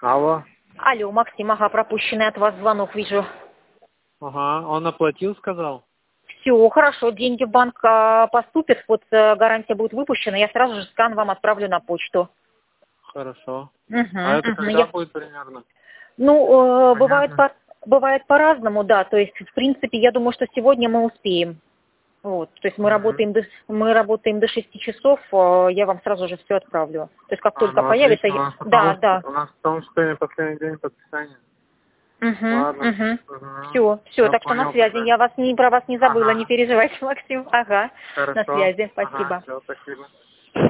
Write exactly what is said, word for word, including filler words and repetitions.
Алло. Алло, Максим, ага, пропущенный от вас звонок вижу. Ага, он оплатил, сказал? Все, хорошо, деньги в банк а, поступят, вот а, гарантия будет выпущена, я сразу же скан вам отправлю на почту. Хорошо. Угу, А это угу, когда я... будет примерно? Ну, э, бывает, Непонятно. по... бывает по-разному, да, то есть, в принципе, я думаю, что сегодня мы успеем. Вот, то есть мы Мгм. работаем до, мы работаем до шести часов, э, я вам сразу же все отправлю. То есть как А, только ну появится, отлично. У я... нас потому да, что да. у нас в том числе последний день подписания. Угу, Ладно. угу. Угу. Все, все, Я так что на понял связи. тогда. Я вас не про вас не забыла, не Ага. переживайте, Максим. Ага, на Хорошо. связи, Ага, спасибо. все, спасибо.